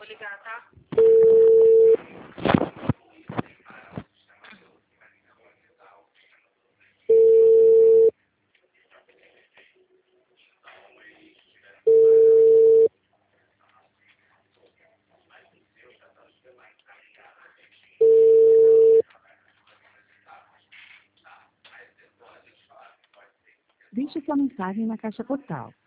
vou ligar, tá? Deixe sua mensagem na caixa postal